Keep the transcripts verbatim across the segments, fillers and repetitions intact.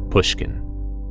Pushkin.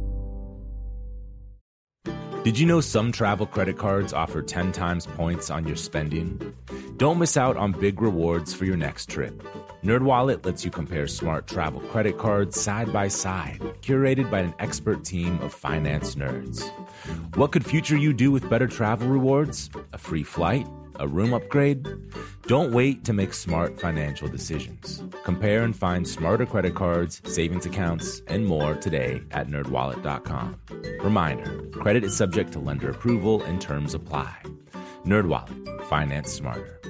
Did you know some travel credit cards offer ten times points on your spending? Don't miss out on big rewards for your next trip. NerdWallet lets you compare smart travel credit cards side by side, curated by an expert team of finance nerds. What could future you do with better travel rewards? A free flight? A room upgrade? Don't wait to make smart financial decisions. Compare and find smarter credit cards, savings accounts, and more today at nerd wallet dot com. Reminder, credit is subject to lender approval and terms apply. NerdWallet, finance smarter.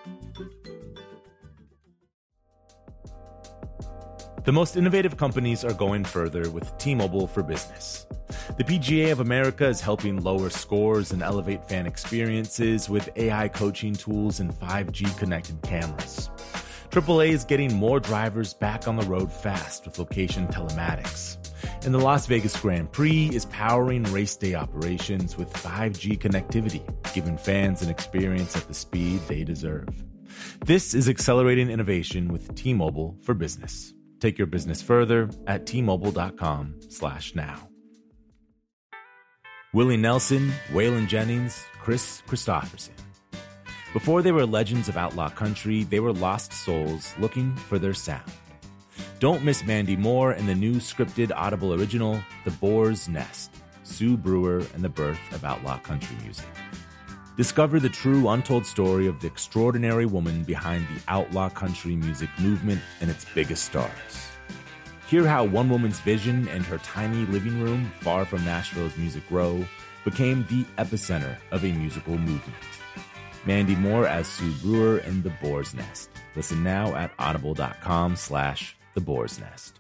The most innovative companies are going further with T-Mobile for Business. The P G A of America is helping lower scores and elevate fan experiences with A I coaching tools and five G connected cameras. triple A is getting more drivers back on the road fast with location telematics. And the Las Vegas Grand Prix is powering race day operations with five G connectivity, giving fans an experience at the speed they deserve. This is accelerating innovation with T-Mobile for Business. Take your business further at T Mobile dot com slash now. Willie Nelson, Waylon Jennings, Chris Christopherson. Before they were legends of outlaw country, they were lost souls looking for their sound. Don't miss Mandy Moore and the new scripted Audible original, The Boar's Nest, Sue Brewer and the Birth of Outlaw Country Music. Discover the true untold story of the extraordinary woman behind the outlaw country music movement and its biggest stars. Hear how one woman's vision and her tiny living room, far from Nashville's Music Row, became the epicenter of a musical movement. Mandy Moore as Sue Brewer in The Boar's Nest. Listen now at audible dot com slash The Boar's Nest.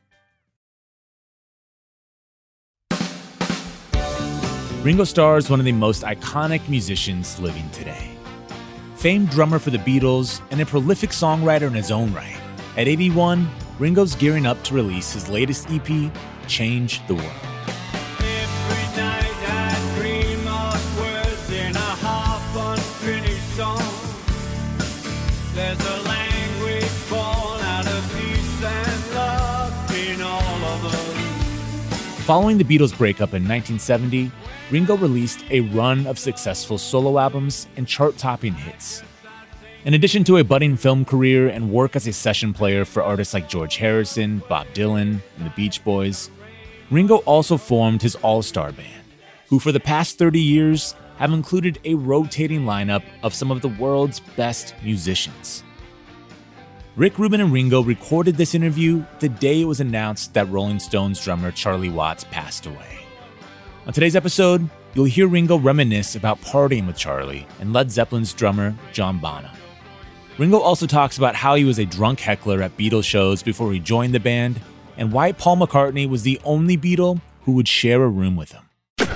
Ringo Starr is one of the most iconic musicians living today. Famed drummer for the Beatles and a prolific songwriter in his own right. At eighty-one, Ringo's gearing up to release his latest E P, Change the World. Every night I dream of words in a half unfinished song. There's a language born out of peace and love in all of us. Following the Beatles' breakup in nineteen seventy, Ringo released a run of successful solo albums and chart-topping hits. In addition to a budding film career and work as a session player for artists like George Harrison, Bob Dylan, and the Beach Boys, Ringo also formed his all-star band, who for the past thirty years have included a rotating lineup of some of the world's best musicians. Rick Rubin and Ringo recorded this interview the day it was announced that Rolling Stones drummer Charlie Watts passed away. On today's episode, you'll hear Ringo reminisce about partying with Charlie and Led Zeppelin's drummer John Bonham. Ringo also talks about how he was a drunk heckler at Beatles shows before he joined the band, and why Paul McCartney was the only Beatle who would share a room with him.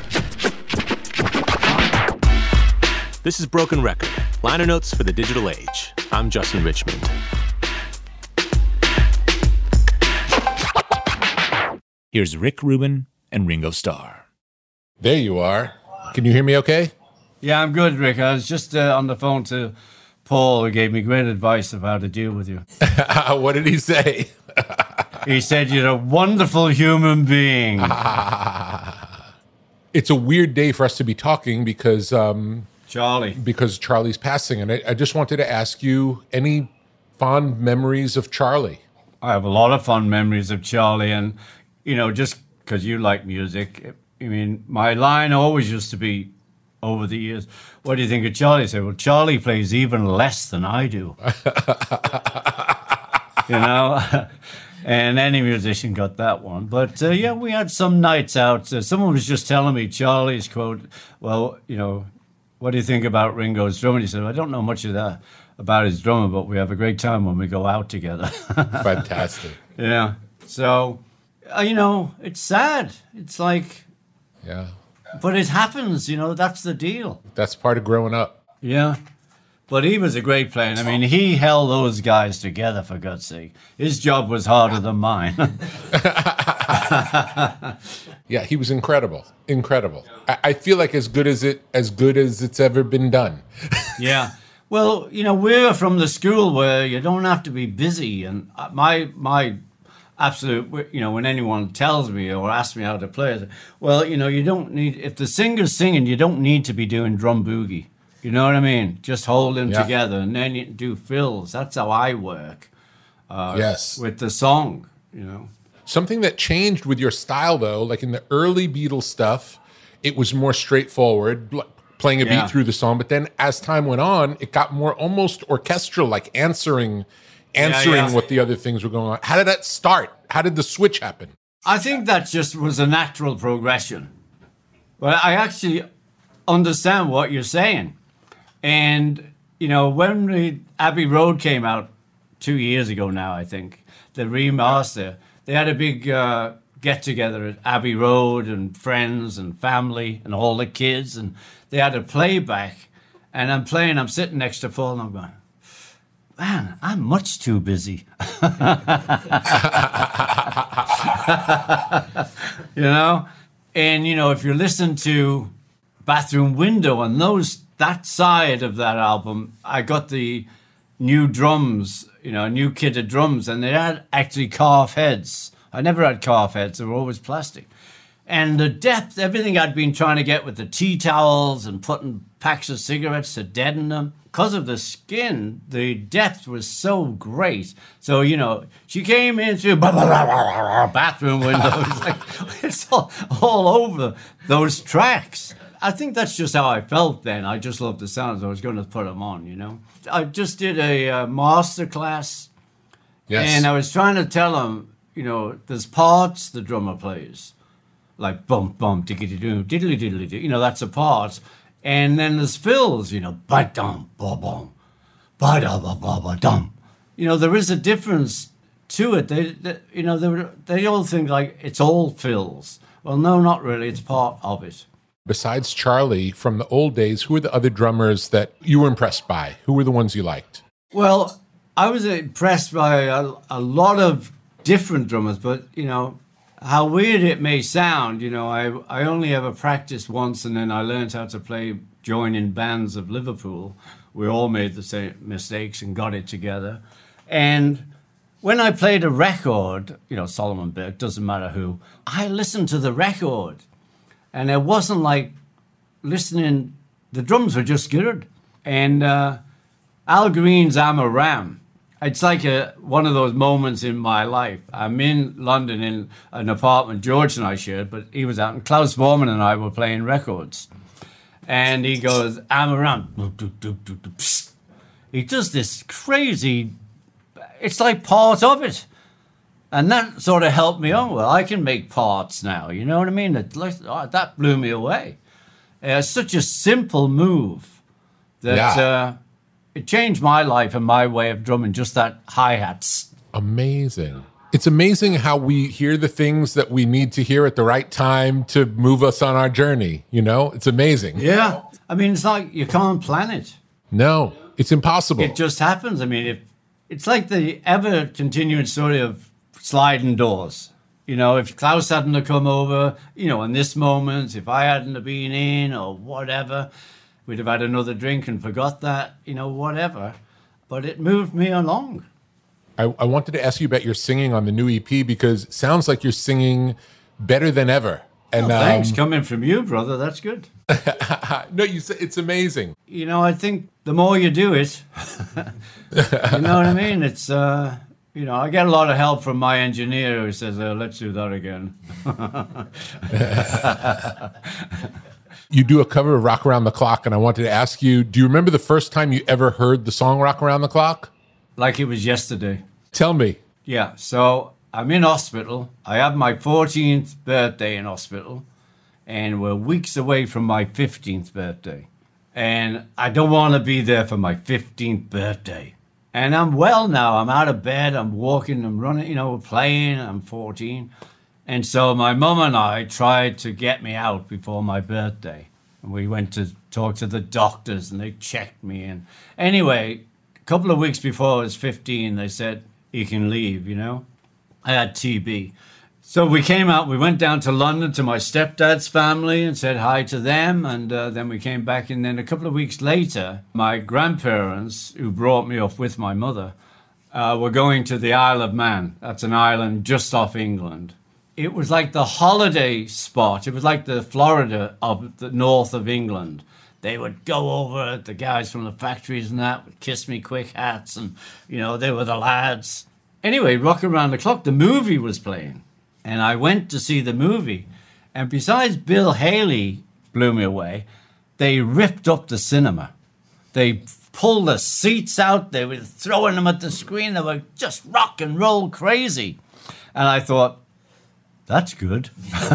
This is Broken Record, liner notes for the digital age. I'm Justin Richmond. Here's Rick Rubin and Ringo Starr. There you are. Can you hear me okay? Yeah, I'm good, Rick. I was just uh, on the phone to Paul, who gave me great advice of how to deal with you. What did he say? He said you're a wonderful human being. It's a weird day for us to be talking because um, Charlie. Because Charlie's passing. And I, I just wanted to ask you, any fond memories of Charlie? I have a lot of fond memories of Charlie. And, you know, just because you like music, I mean, my line always used to be, over the years, what do you think of Charlie? I said, well, Charlie plays even less than I do. You know? And any musician got that one. But, uh, yeah, we had some nights out. Uh, someone was just telling me Charlie's quote, well, you know, what do you think about Ringo's drumming? He said, I don't know much of that about his drumming, but we have a great time when we go out together. Fantastic. Yeah. So, uh, you know, it's sad. It's like... Yeah. But it happens, you know, that's the deal. That's part of growing up. Yeah. But he was a great player. I mean, he held those guys together, for God's sake. His job was harder than mine. Yeah, he was incredible. Incredible. I, I feel like as good as it as good as it's ever been done. Yeah. Well, you know, we're from the school where you don't have to be busy. And my my absolute, you know, when anyone tells me or asks me how to play, I say, well, you know, you don't need, if the singer's singing, you don't need to be doing drum boogie. You know what I mean? Just hold them Yeah. together and then you do fills. That's how I work uh, Yes. with the song, you know. Something that changed with your style, though, like in the early Beatles stuff, it was more straightforward, bl- playing a Yeah. beat through the song. But then as time went on, it got more almost orchestral, like answering answering yeah. what the other things were going on. How did that start? How did the switch happen? I think that just was a natural progression. But I actually understand what you're saying. And, you know, when the Abbey Road came out two years ago now, I think, the remaster, they had a big uh, get-together at Abbey Road and friends and family and all the kids. And they had a playback. And I'm playing, I'm sitting next to Paul and I'm going, man, I'm much too busy. You know? And, you know, if you listen to Bathroom Window and those, that side of that album, I got the new drums, you know, a new kit of drums, and they had actually calf heads. I never had calf heads, they were always plastic. And the depth, everything I'd been trying to get with the tea towels and putting packs of cigarettes to deaden them, because of the skin, the depth was so great. So, you know, she came in through bathroom windows. It's like, it's all, all over those tracks. I think that's just how I felt then. I just loved the sounds. I was going to put them on, you know. I just did a uh, master class, Yes. and I was trying to tell them, you know, there's parts the drummer plays, like bump, bump, diggity doo, diddly diddly doo. You know, that's a part. And then there's fills, you know, ba dum, ba bum, ba da ba ba ba dum. You know, there is a difference to it. They, they you know, they they all think like it's all fills. Well, no, not really. It's part of it. Besides Charlie, from the old days, who were the other drummers that you were impressed by? Who were the ones you liked? Well, I was impressed by a, a lot of different drummers, but, you know, how weird it may sound, you know, I, I only ever practiced once and then I learned how to play joining bands of Liverpool. We all made the same mistakes and got it together. And when I played a record, you know, Solomon Burke, doesn't matter who, I listened to the record. And it wasn't like listening, the drums were just good. And uh, Al Green's I'm a Ram. It's like a, one of those moments in my life. I'm in London in an apartment George and I shared, but he was out, and Klaus Vormann and I were playing records. And he goes, I'm around. He does this crazy, it's like part of it. And that sort of helped me on. Well, I can make parts now, you know what I mean? It, like, oh, that blew me away. Uh, it's such a simple move that... Yeah. Uh, it changed my life and my way of drumming, just that hi-hats. Amazing. It's amazing how we hear the things that we need to hear at the right time to move us on our journey. You know, it's amazing. Yeah. I mean, it's like you can't plan it. No, it's impossible. It just happens. I mean, if, it's like the ever-continuing story of sliding doors. You know, if Klaus hadn't have come over, you know, in this moment, if I hadn't have been in or whatever... we'd have had another drink and forgot that, you know, whatever. But it moved me along. I, I wanted to ask you about your singing on the new E P because it sounds like you're singing better than ever. And Oh, thanks. um, Coming from you, brother, that's good. no, you say it's amazing. You know, I think the more you do it, you know what I mean? It's, uh, you know, I get a lot of help from my engineer who says, oh, let's do that again. You do a cover of Rock Around the Clock, and I wanted to ask you, do you remember the first time you ever heard the song Rock Around the Clock? Like it was yesterday. Tell me. Yeah, so I'm in hospital. I have my fourteenth birthday in hospital, and we're weeks away from my fifteenth birthday. And I don't want to be there for my fifteenth birthday. And I'm well now. I'm out of bed. I'm walking. I'm running, you know, playing. I'm fourteen. And so my mum and I tried to get me out before my birthday. And we went to talk to the doctors, and they checked me. And anyway, a couple of weeks before I was fifteen, they said, you can leave, you know. I had T B. So we came out, we went down to London to my stepdad's family and said hi to them. And uh, then we came back. And then a couple of weeks later, my grandparents, who brought me up with my mother, uh, were going to the Isle of Man. That's an island just off England. It was like the holiday spot. It was like the Florida of the north of England. They would go over, the guys from the factories and that would kiss me quick hats, and, you know, they were the lads. Anyway, Rock Around the Clock, the movie was playing. And I went to see the movie. And besides Bill Haley blew me away, they ripped up the cinema. They pulled the seats out. They were throwing them at the screen. They were just rock and roll crazy. And I thought, that's good.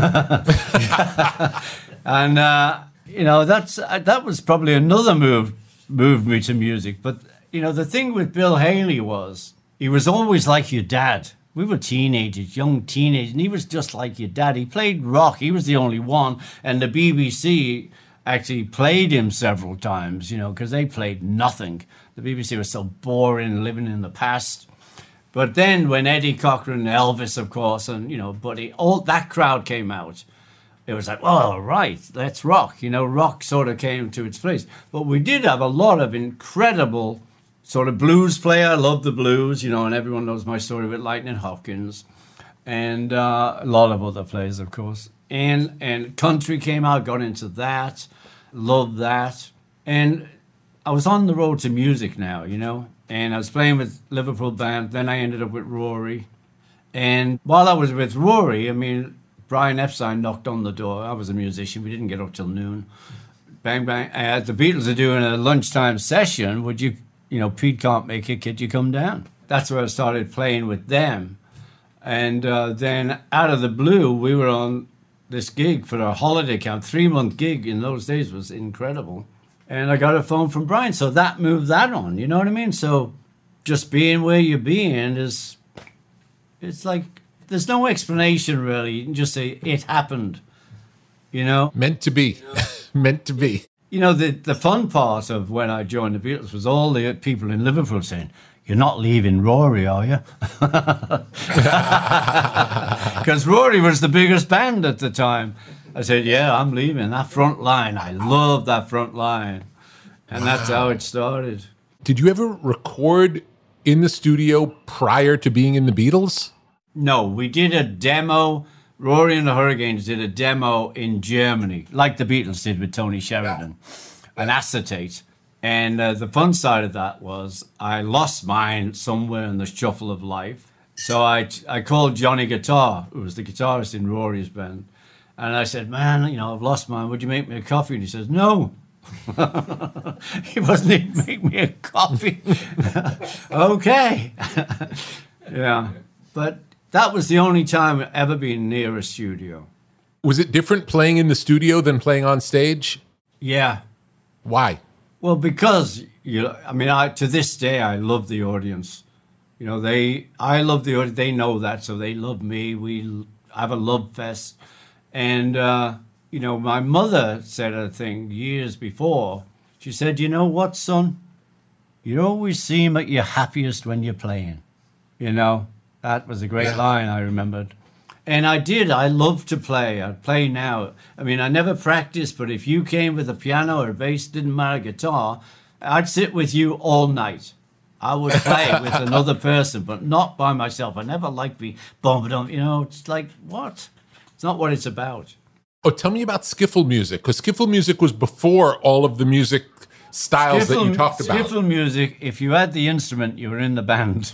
and, uh, you know, that's uh, that was probably another move, moved me to music. But, you know, the thing with Bill Haley was he was always like your dad. We were teenagers, young teenagers, and he was just like your dad. He played rock. He was the only one. And the B B C actually played him several times, you know, because they played nothing. The B B C was so boring, living in the past. But then when Eddie Cochran, Elvis, of course, and, you know, Buddy, all that crowd came out, it was like, oh, right, let's rock. You know, rock sort of came to its place. But we did have a lot of incredible sort of blues player. I love the blues, you know, and everyone knows my story with Lightning Hopkins. And uh, a lot of other players, of course. And, and country came out, got into that, loved that. And I was on the road to music now, you know. And I was playing with Liverpool band. Then I ended up with Rory. And while I was with Rory, I mean, Brian Epstein knocked on the door. I was a musician. We didn't get up till noon. Bang, bang. Uh, the Beatles are doing a lunchtime session. Would you, you know, Pete can't make it. Could you come down? That's where I started playing with them. And uh, then out of the blue, we were on this gig for a holiday camp. Three-month gig in those days was incredible. And I got a phone from Brian. So that moved that on. You know what I mean? So just being where you're being is, it's like, there's no explanation, really. You can just say, it happened, you know? Meant to be. Meant to be. You know, the, the fun part of when I joined the Beatles was all the people in Liverpool saying, you're not leaving Rory, are you? Because Rory was the biggest band at the time. I said, yeah, I'm leaving. That front line, I love that front line. And wow. That's how it started. Did you ever record in the studio prior to being in the Beatles? No, we did a demo. Rory and the Hurricanes did a demo in Germany, like the Beatles did with Tony Sheridan, an acetate. And uh, the fun side of that was I lost mine somewhere in the shuffle of life. So I, I called Johnny Guitar, who was the guitarist in Rory's band. And I said, man, you know, I've lost mine. Would you make me a coffee? And he says, no. He wasn't even make me a coffee. Okay. Yeah. But that was the only time I've ever been near a studio. Was it different playing in the studio than playing on stage? Yeah. Why? Well, because, you know, I mean, I, to this day, I love the audience. You know, they, I love the audience. They know that, so they love me. We have a love fest. And, uh, you know, my mother said a thing years before. She said, you know what, son? You always seem at your happiest when you're playing, you know? That was a great yeah. line I remembered. And I did. I love to play. I play now. I mean, I never practiced, but if you came with a piano or a bass, didn't matter, guitar, I'd sit with you all night. I would play with another person, but not by myself. I never liked being bombed. You know, it's like, what? It's not what it's about. Oh, tell me about skiffle music, because skiffle music was before all of the music styles skiffle, that you talked about. Skiffle music, if you had the instrument, you were in the band.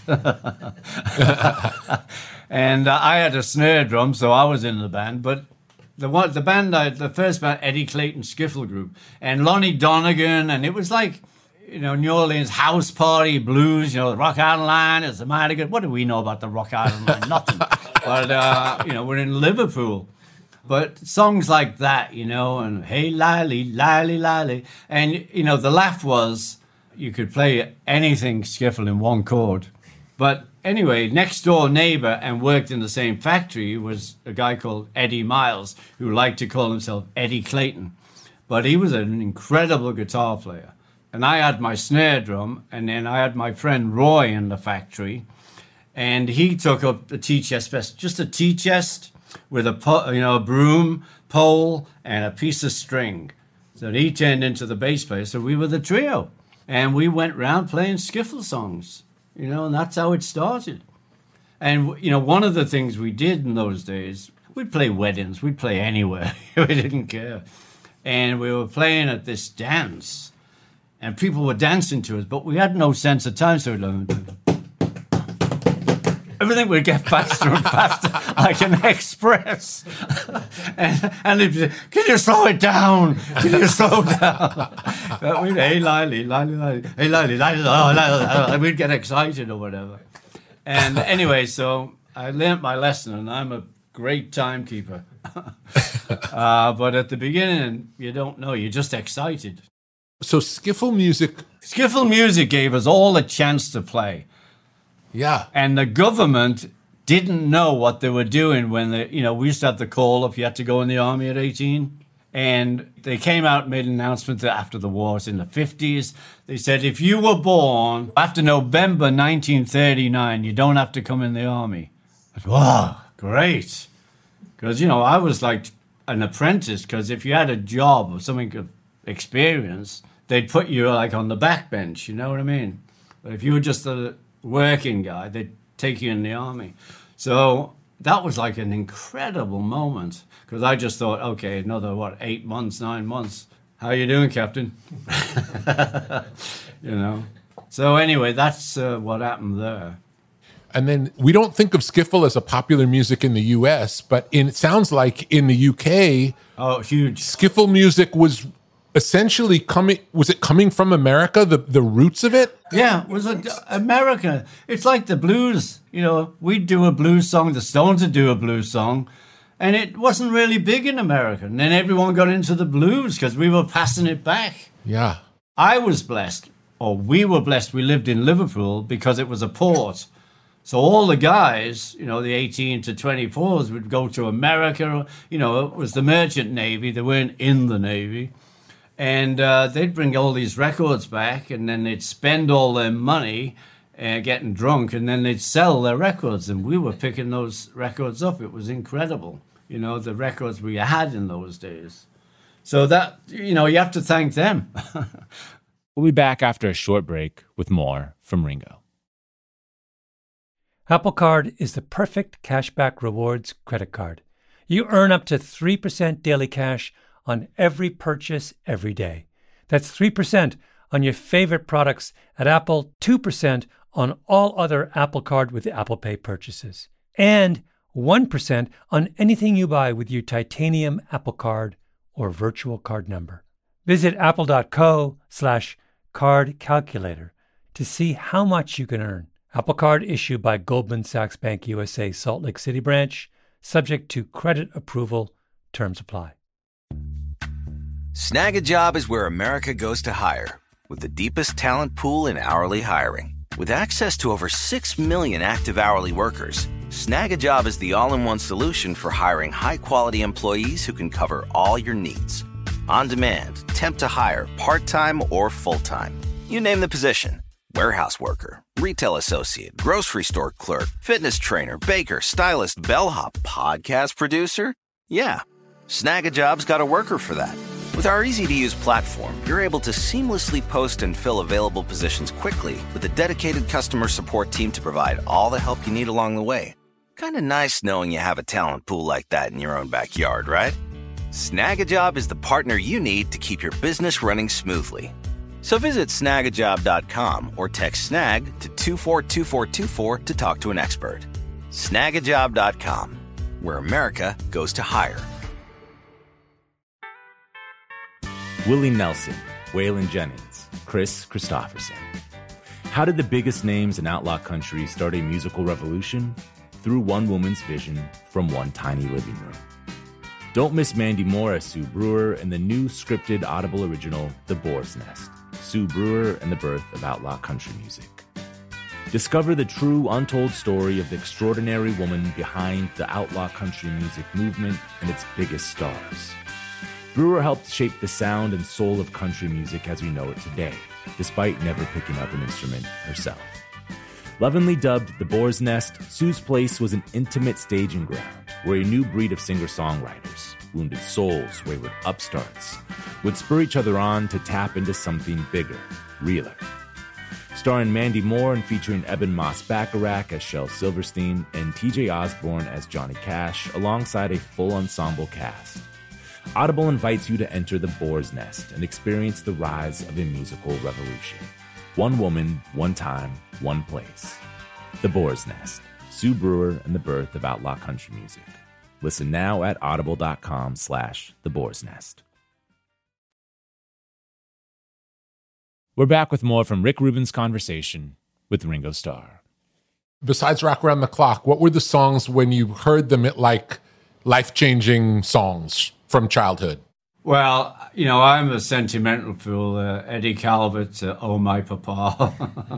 And uh, I had a snare drum, so I was in the band. But the one, the band, I, the first band, Eddie Clayton Skiffle Group, and Lonnie Donegan, and it was like, you know, New Orleans house party blues, you know, the Rock Island Line, it's the mighty good. What do we know about the Rock Island Line? Nothing. But, uh, you know, we're in Liverpool. But songs like that, you know, and hey, Lily, Lily, Lily. And, you know, the laugh was you could play anything skiffle in one chord. But anyway, next door neighbor and worked in the same factory was a guy called Eddie Miles, who liked to call himself Eddie Clayton. But he was an incredible guitar player. And I had my snare drum, and then I had my friend Roy in the factory. And he took up the tea-chest vest, just a tea-chest with a, you know, a broom, pole, and a piece of string. So he turned into the bass player. So we were the trio. And we went round playing skiffle songs. you know, and that's how it started. And, you know, one of the things we did in those days, we'd play weddings, we'd play anywhere. We didn't care. And we were playing at this dance, and people were dancing to us, but we had no sense of time, so we'd like, everything would get faster and faster, like an express. and and it'd be, can you slow it down? Can you slow down? But we'd, hey, Lily, Lily, Lily, hey, Lily, Lily, oh, Lily, Lily. We'd get excited or whatever. And anyway, so I learned my lesson, and I'm a great timekeeper. uh, but at the beginning, you don't know. You're just excited. So skiffle music... Skiffle music gave us all a chance to play. Yeah. And the government didn't know what they were doing when they, you know, we used to have the call if you had to go in the army at eighteen. And they came out and made an announcement that after the wars in the fifties. They said, if you were born after November nineteen thirty-nine, you don't have to come in the army. I said, wow, great. Because, you know, I was like an apprentice, because if you had a job or something of experience, they'd put you like on the back bench, you know what I mean? But if you were just a working guy, they'd take you in the army. So that was like an incredible moment, because I just thought, okay, another, what, eight months, nine months. How you doing, Captain? You know? So anyway, that's uh, what happened there. And then we don't think of skiffle as a popular music in the U S, but in, it sounds like in the U K, oh, huge. Skiffle music was essentially coming, was it coming from America, the, the roots of it? Yeah, it was a, America. It's like the blues. You know, we'd do a blues song, the Stones would do a blues song, and it wasn't really big in America. And then everyone got into the blues because we were passing it back. Yeah. I was blessed, or we were blessed, we lived in Liverpool because it was a port. So all the guys, you know, the eighteen to twenty-fours would go to America. You know, it was the merchant navy. They weren't in the navy. And uh, they'd bring all these records back, and then they'd spend all their money uh, getting drunk, and then they'd sell their records. And we were picking those records up. It was incredible, you know, the records we had in those days. So that, you know, you have to thank them. We'll be back after a short break with more from Ringo. Apple Card is the perfect cashback rewards credit card. You earn up to three percent daily cash on every purchase every day. That's three percent on your favorite products at Apple, two percent on all other Apple Card with Apple Pay purchases, and one percent on anything you buy with your titanium Apple Card or virtual card number. Visit apple.co slash card calculator to see how much you can earn. Apple Card issued by Goldman Sachs Bank U S A Salt Lake City branch, subject to credit approval. Terms apply. Snag a Job is where America goes to hire, with the deepest talent pool in hourly hiring. With access to over six million active hourly workers, Snag a Job is the all-in-one solution for hiring high-quality employees who can cover all your needs. On demand, temp to hire, part-time or full-time. You name the position. Warehouse worker, retail associate, grocery store clerk, fitness trainer, baker, stylist, bellhop, podcast producer. Yeah, Snag a Job's got a worker for that. With our easy-to-use platform, you're able to seamlessly post and fill available positions quickly with a dedicated customer support team to provide all the help you need along the way. Kind of nice knowing you have a talent pool like that in your own backyard, right? Snag a Job is the partner you need to keep your business running smoothly. So visit snag a job dot com or text snag to two four two four two four to talk to an expert. snag a job dot com, where America goes to hire. Willie Nelson, Waylon Jennings, Chris Christopherson. How did the biggest names in outlaw country start a musical revolution? Through one woman's vision from one tiny living room. Don't miss Mandy Moore as Sue Brewer in the new scripted Audible original, The Boar's Nest, Sue Brewer and the Birth of Outlaw Country Music. Discover the true, untold story of the extraordinary woman behind the outlaw country music movement and its biggest stars. Brewer helped shape the sound and soul of country music as we know it today, despite never picking up an instrument herself. Lovingly dubbed The Boar's Nest, Sue's Place was an intimate staging ground where a new breed of singer-songwriters, wounded souls, wayward upstarts, would spur each other on to tap into something bigger, realer. Starring Mandy Moore and featuring Eben Moss-Bacharach as Shel Silverstein and T J Osborne as Johnny Cash, alongside a full ensemble cast. Audible invites you to enter the Boar's Nest and experience the rise of a musical revolution. One woman, one time, one place. The Boar's Nest, Sue Brewer and the birth of outlaw country music. Listen now at audible.com slash the Boar's Nest. We're back with more from Rick Rubin's conversation with Ringo Starr. Besides Rock Around the Clock, what were the songs when you heard them at like life-changing songs from childhood? Well, you know, I'm a sentimental fool. Uh, Eddie Calvert, uh, Oh My Papa.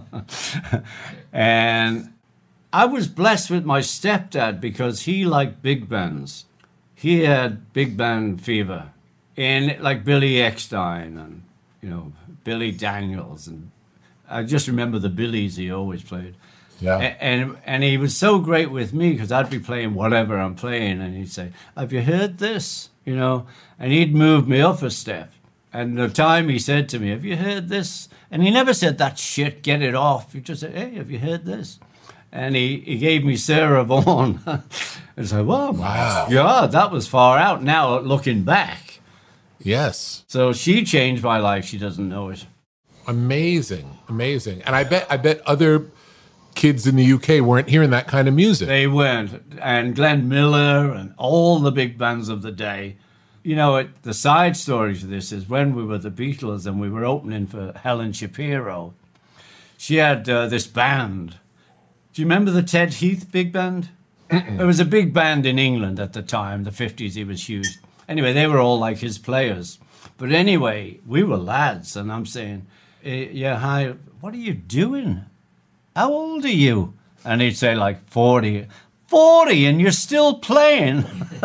And I was blessed with my stepdad because he liked big bands. He had big band fever. And like Billy Eckstein and, you know, Billy Daniels. And I just remember the Billies he always played. Yeah. And and he was so great with me because I'd be playing whatever I'm playing, and he'd say, "Have you heard this?" You know, and he'd move me up a step. And the time he said to me, "Have you heard this?" And he never said that shit, get it off. He just said, "Hey, have you heard this?" And he, he gave me Sarah Vaughan. And I said, "Well, wow, God, that was far out." Now looking back, yes. So she changed my life. She doesn't know it. Amazing, amazing. And I bet I bet other kids in the U K weren't hearing that kind of music. They weren't. And Glenn Miller and all the big bands of the day. You know, it, the side story to this is when we were the Beatles and we were opening for Helen Shapiro, she had uh, this band. Do you remember the Ted Heath big band? Mm-mm. It was a big band in England at the time, the fifties. He was huge. Anyway, they were all like his players. But anyway, we were lads, and I'm saying, yeah, hi, what are you doing? How old are you? And he'd say like forty. forty and you're still playing?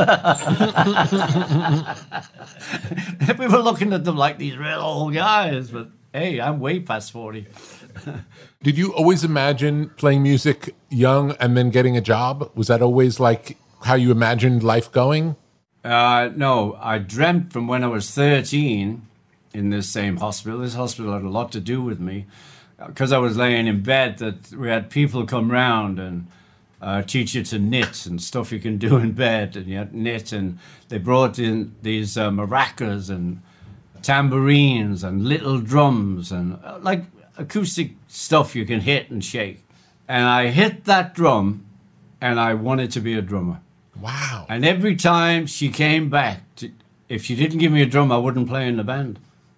We were looking at them like these real old guys, but hey, I'm way past forty. Did you always imagine playing music young and then getting a job? Was that always like how you imagined life going? Uh, no, I dreamt from when I was thirteen in this same hospital. This hospital had a lot to do with me. Because I was laying in bed, that we had people come round and uh, teach you to knit and stuff you can do in bed, and you had knit, and they brought in these uh, maracas and tambourines and little drums and uh, like acoustic stuff you can hit and shake. And I hit that drum, and I wanted to be a drummer. Wow! And every time she came back, to, if she didn't give me a drum, I wouldn't play in the band.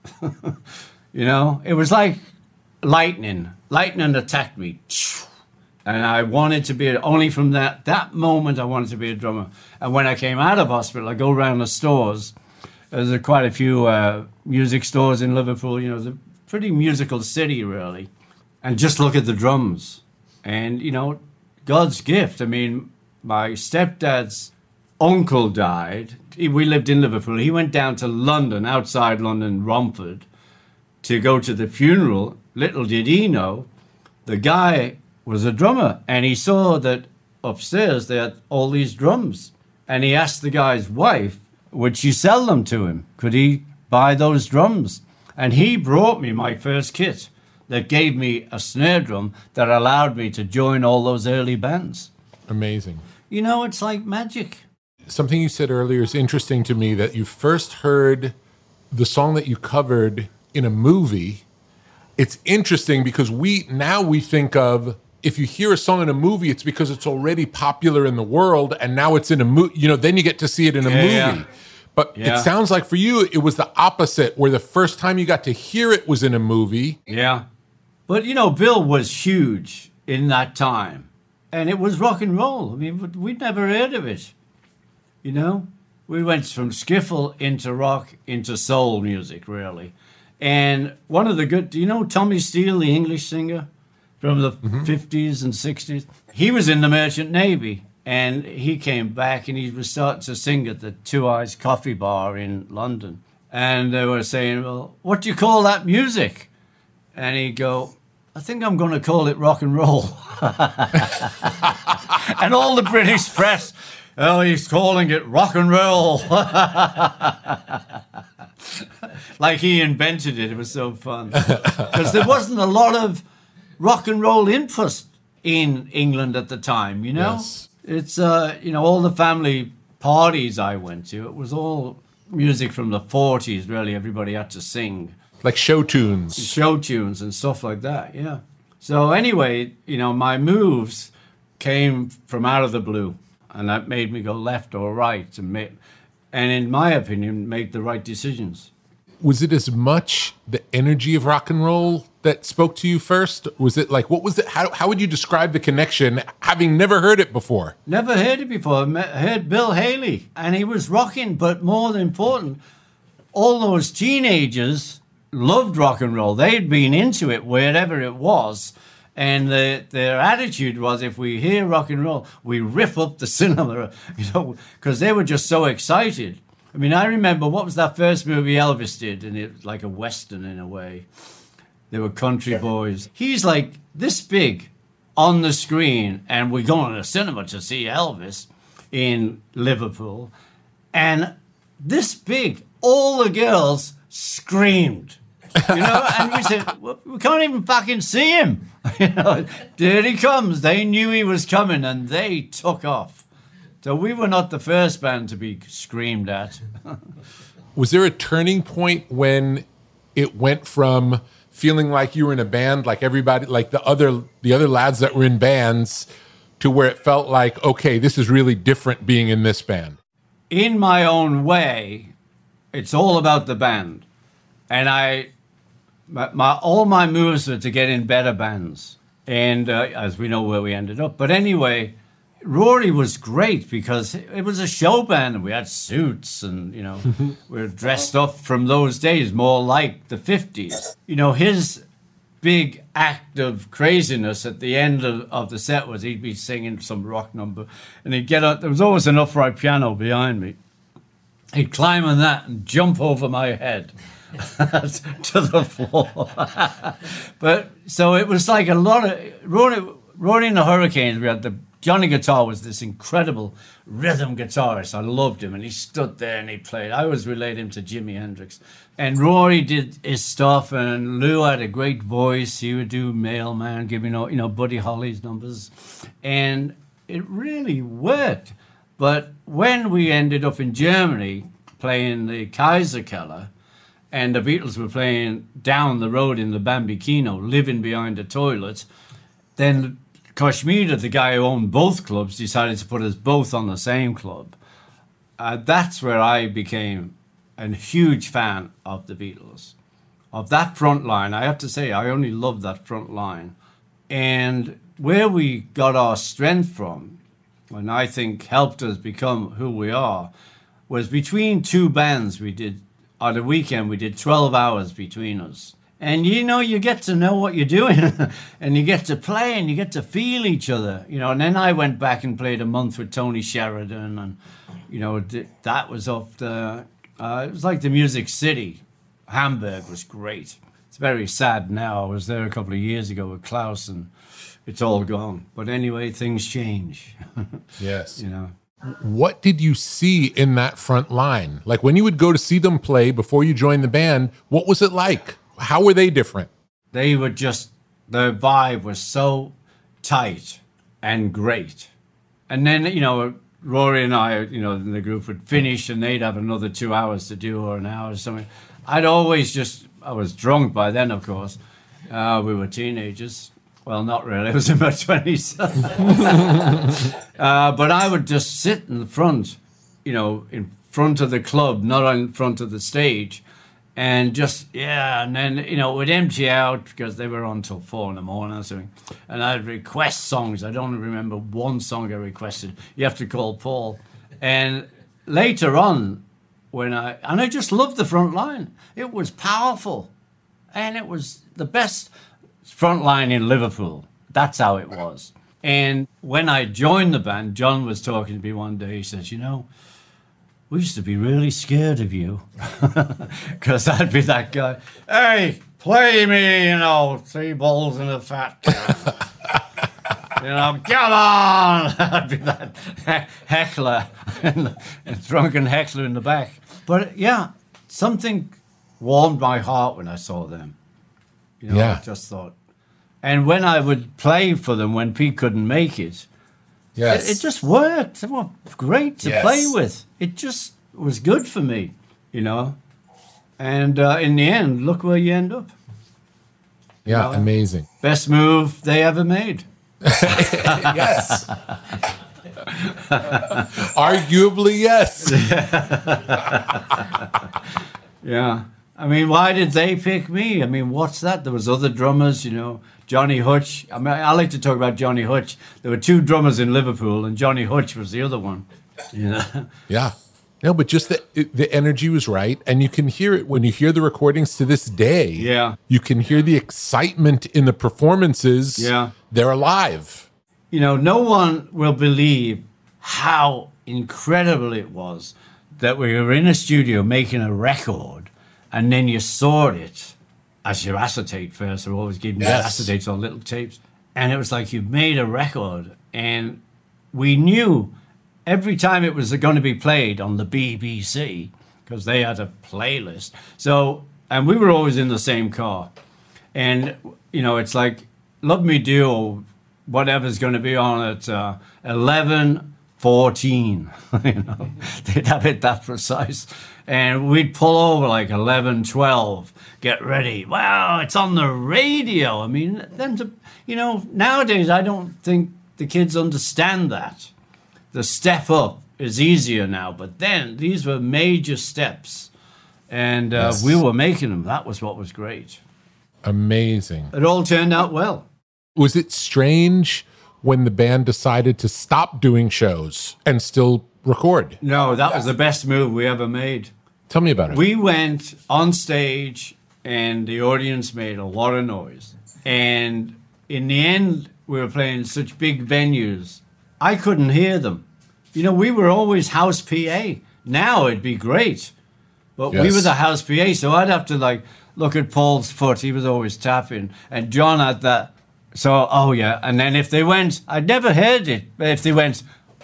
You know, it was like lightning. Lightning attacked me. And I wanted to be, only from that, that moment, I wanted to be a drummer. And when I came out of hospital, I go around the stores. There's quite a few uh, music stores in Liverpool. You know, it's a pretty musical city, really. And just look at the drums. And, you know, God's gift. I mean, my stepdad's uncle died. He, we lived in Liverpool. He went down to London, outside London, Romford, to go to the funeral. Little did he know, the guy was a drummer, and he saw that upstairs they had all these drums. And he asked the guy's wife, would she sell them to him? Could he buy those drums? And he brought me my first kit that gave me a snare drum that allowed me to join all those early bands. Amazing. You know, it's like magic. Something you said earlier is interesting to me, that you first heard the song that you covered in a movie. It's interesting because we now we think of, if you hear a song in a movie, it's because it's already popular in the world, and now it's in a movie. You know, then you get to see it in a yeah, movie. Yeah. But yeah. It sounds like for you, it was the opposite, where the first time you got to hear it was in a movie. Yeah. But, you know, Bill was huge in that time, and it was rock and roll. I mean, we'd never heard of it, you know? We went from skiffle into rock into soul music, really. And one of the good, do you know Tommy Steele, the English singer from the mm-hmm. fifties and sixties? He was in the Merchant Navy, and he came back and he was starting to sing at the Two Eyes Coffee Bar in London. And they were saying, well, what do you call that music? And he'd go, I think I'm going to call it rock and roll. And all the British press, oh, he's calling it rock and roll. Like he invented it. It was so fun. Because there wasn't a lot of rock and roll interest in England at the time, you know? Yes. It's, uh, you know, all the family parties I went to, it was all music from the forties, really. Everybody had to sing. Like show tunes. Show tunes and stuff like that, yeah. So anyway, you know, my moves came from out of the blue, and that made me go left or right, and, make, and in my opinion, make the right decisions. Was it as much the energy of rock and roll that spoke to you first? Was it like, what was it? How, how would you describe the connection, having never heard it before? Never heard it before. I met, heard Bill Haley, and he was rocking, but more than important, all those teenagers loved rock and roll. They'd been into it wherever it was, and the, their attitude was, if we hear rock and roll, we rip up the cinema, you know, because they were just so excited. I mean, I remember, what was that first movie Elvis did? And it was like a Western in a way. They were country boys. He's like this big on the screen, and we're going to the cinema to see Elvis in Liverpool. And this big, all the girls screamed, you know, and we said, well, we can't even fucking see him. You know, there he comes. They knew he was coming, and they took off. So we were not the first band to be screamed at. Was there a turning point when it went from feeling like you were in a band, like everybody, like the other the other lads that were in bands, to where it felt like, okay, this is really different being in this band? In my own way, it's all about the band. And I, my, my all my moves were to get in better bands. And uh, as we know where we ended up. But anyway, Rory was great because it was a show band and we had suits and, you know, we were dressed up from those days, more like the fifties. You know, his big act of craziness at the end of, of the set was he'd be singing some rock number and he'd get up. There was always an upright piano behind me. He'd climb on that and jump over my head to the floor. But so it was like a lot of Rory, Rory and the Hurricanes. We had the Johnny Guitar was this incredible rhythm guitarist. I loved him, and he stood there and he played. I always relate him to Jimi Hendrix. And Rory did his stuff, and Lou had a great voice. He would do Mailman, give me, you know, you know, Buddy Holly's numbers. And it really worked. But when we ended up in Germany playing the Kaiserkeller, and the Beatles were playing down the road in the Bambino, living behind the toilet, then Koshmida, the guy who owned both clubs, decided to put us both on the same club. Uh, that's where I became a huge fan of the Beatles, of that front line. I have to say, I only loved that front line. And where we got our strength from, and I think helped us become who we are, was between two bands we did, on the weekend we did twelve hours between us. And, you know, you get to know what you're doing and you get to play and you get to feel each other, you know. And then I went back and played a month with Tony Sheridan and, you know, that was off the, uh, it was like the Music City. Hamburg was great. It's very sad now. I was there a couple of years ago with Klaus and it's all gone. But anyway, things change. Yes. You know. What did you see in that front line? Like when you would go to see them play before you joined the band, what was it like? How were they different? They were just, their vibe was so tight and great. And then, you know, Rory and I, you know, the group would finish and they'd have another two hours to do or an hour or something. I'd always just, I was drunk by then, of course. Uh, we were teenagers. Well, not really. I was in my twenties. uh, but I would just sit in the front, you know, in front of the club, not in front of the stage. And just, yeah, and then, you know, it would empty out because they were on till four in the morning or something. And I'd request songs. I don't remember one song I requested. You have to call Paul. And later on, when I, and I just loved the front line. It was powerful. And it was the best front line in Liverpool. That's how it was. And when I joined the band, John was talking to me one day. He says, you know, we used to be really scared of you because I'd be that guy. Hey, play me, you know, three balls in a fat can. You know, come on. I'd be that heckler and, and drunken heckler in the back. But yeah, something warmed my heart when I saw them. You know, yeah. I just thought, And when I would play for them when Pete couldn't make it, Yes. it, it just worked. It was great to Yes. play with. It just was good for me, you know. And uh, in the end, look where you end up. yeah, know? amazing. Best move they ever made. Yes. Arguably, yes. Yeah. I mean, why did they pick me? I mean, what's that? There was other drummers, you know. Johnny Hutch. I mean, I like to talk about Johnny Hutch. There were two drummers in Liverpool, and Johnny Hutch was the other one. You know? Yeah. No, but just the the energy was right, and you can hear it when you hear the recordings to this day. Yeah. You can hear the excitement in the performances. Yeah. They're alive. You know, no one will believe how incredible it was that we were in a studio making a record, and then you saw it as your acetate first. We're always giving you Yes. acetates on little tapes. And it was like you made a record, and we knew every time it was going to be played on the B B C, because they had a playlist. So, and we were always in the same car. And, you know, it's like, Love Me Do or whatever's going to be on at uh, eleven fourteen. You know, they'd have it that precise. And we'd pull over like eleven twelve, get ready. Wow, it's on the radio. I mean, then to, you know, nowadays I don't think the kids understand that. The step up is easier now, but then these were major steps. And uh, Yes. we were making them. That was what was great. Amazing. It all turned out well. Was it strange when the band decided to stop doing shows and still record? No, that was the best move we ever made. Tell me about it. We went on stage and the audience made a lot of noise. And in the end, we were playing such big venues, I couldn't hear them. You know, we were always house P A. Now it'd be great. But we Yes. were the house P A, so I'd have to like look at Paul's foot. He was always tapping. And John had that. So, oh yeah. And then if they went, I'd never heard it, but if they went,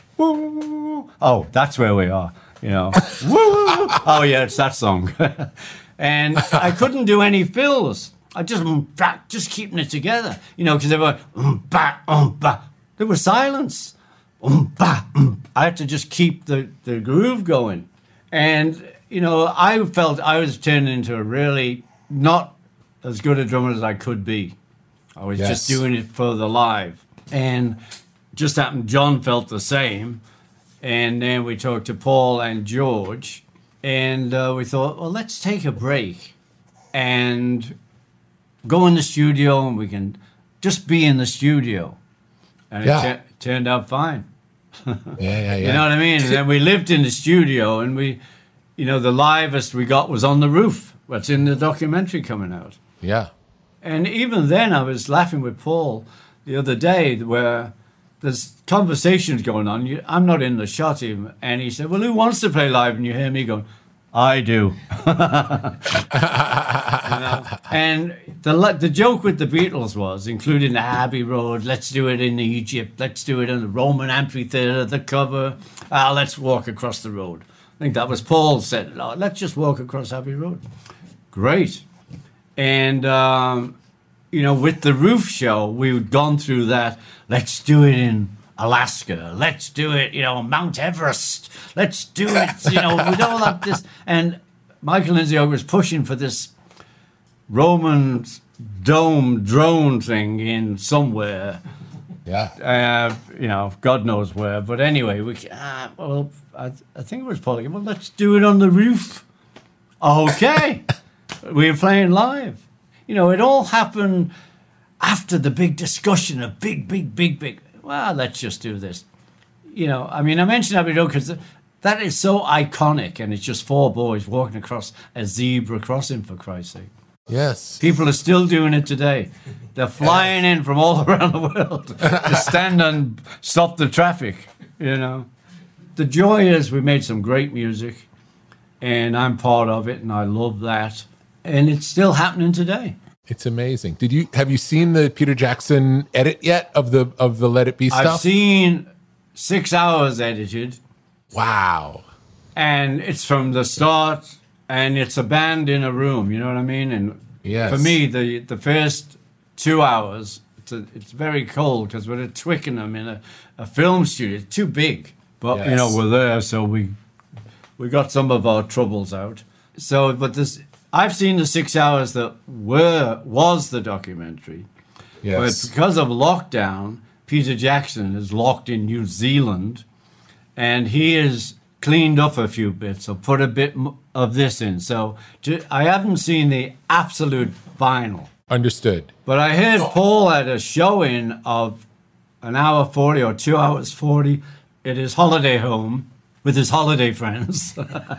woo, oh, that's where we are, you know. Woo, oh yeah, it's that song. And I couldn't do any fills. I just, mm, bah, just keeping it together, you know, because they were, mm, bah, um, bah. There was silence. Um, bah, mm. I had to just keep the, the groove going. And, you know, I felt I was turning into a really not as good a drummer as I could be. I was Yes. just doing it for the live. And just happened, John felt the same. And then we talked to Paul and George. And uh, we thought, well, let's take a break and go in the studio and we can just be in the studio. And Yeah. it tu- turned out fine. yeah, yeah, yeah. You know what I mean? And then we lived in the studio and we, you know, the livest we got was on the roof. What's in the documentary coming out. yeah. And even then, I was laughing with Paul the other day where there's conversations going on. You, I'm not in the shot even. And he said, well, who wants to play live? And you hear me going, I do. You know? And the the joke with the Beatles was, including the Abbey Road, let's do it in Egypt, let's do it in the Roman amphitheater, the cover, ah, let's walk across the road. I think that was Paul said, oh, let's just walk across Abbey Road. Great. And, um, you know, with the roof show, we'd gone through that. Let's do it in Alaska. Let's do it, you know, Mount Everest. Let's do it, you know, we don't have this. And Michael Lindsay was pushing for this Roman dome drone thing in somewhere. Yeah. Uh, you know, God knows where. But anyway, we uh, well, I, I think it was Paul. Well, let's do it on the roof. Okay. We were playing live. You know, it all happened after the big discussion of big, big, big, big. Well, let's just do this. You know, I mean, I mentioned Abbey Road because that is so iconic, and it's just four boys walking across a zebra crossing, for Christ's sake. Yes. People are still doing it today. They're flying in from all around the world to stand and stop the traffic, you know. The joy is we made some great music, and I'm part of it, and I love that. And it's still happening today. It's amazing. Did you have you seen the Peter Jackson edit yet of the of the Let It Be stuff? I've seen six hours edited, Wow. and it's from the start, and it's a band in a room, you know what I mean? And Yes. for me, the the first two hours to, it's very cold because we're at Twickenham in a, a film studio. It's too big. But, yes. you know, we're there, so we we got some of our troubles out. So, but this, I've seen the six hours that were was the documentary. Yes. But because of lockdown, Peter Jackson is locked in New Zealand, and he has cleaned up a few bits or put a bit of this in. So I haven't seen the absolute vinyl. Understood. But I heard Paul had a showing of an hour forty or two hours forty at his holiday home with his holiday friends.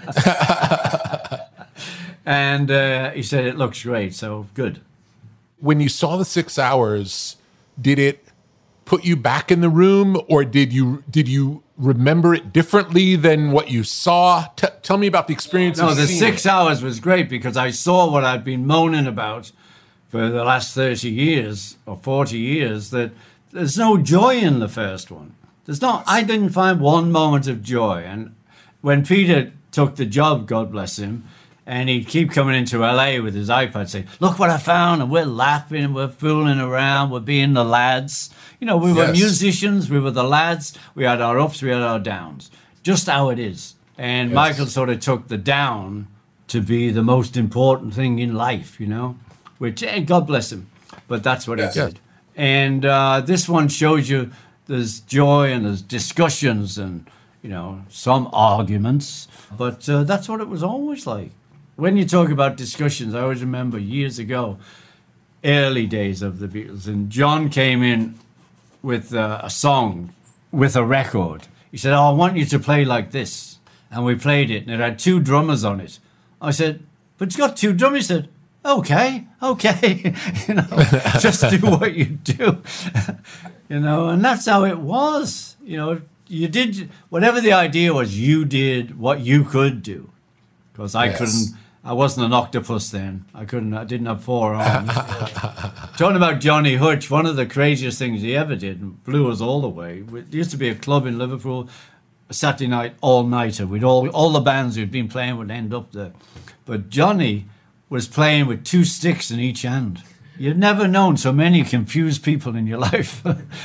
And uh, he said it looks great, so good. When you saw the six hours, did it put you back in the room, or did you did you remember it differently than what you saw? T- tell me about the experience. No, of the seeing six it. hours was great because I saw what I'd been moaning about for the last thirty years or forty years, that there's no joy in the first one. There's not. I didn't find one moment of joy. And when Peter took the job, God bless him, and he'd keep coming into L A with his iPad saying, look what I found, and we're laughing, and we're fooling around, we're being the lads. You know, we were Yes. musicians, we were the lads, we had our ups, we had our downs. Just how it is. And Yes. Michael sort of took the down to be the most important thing in life, you know, which, eh, God bless him, but that's what Yes. he did. And uh, this one shows you there's joy and there's discussions and, you know, some arguments, but uh, that's what it was always like. When you talk about discussions, I always remember years ago, early days of the Beatles, and John came in with uh, a song, with a record. He said, oh, I want you to play like this. And we played it, and it had two drummers on it. I said, but it's got two drummers. He said, okay, okay. you know, just do what you do. you know, and that's how it was. You know, you did, whatever the idea was, you did what you could do. Because I Yes. couldn't, I wasn't an octopus then. I couldn't, I didn't have four arms. Talking about Johnny Hutch, one of the craziest things he ever did, and blew us all away. There used to be a club in Liverpool, a Saturday night all-nighter. We'd all, all the bands who'd been playing would end up there. But Johnny was playing with two sticks in each hand. You've never known so many confused people in your life.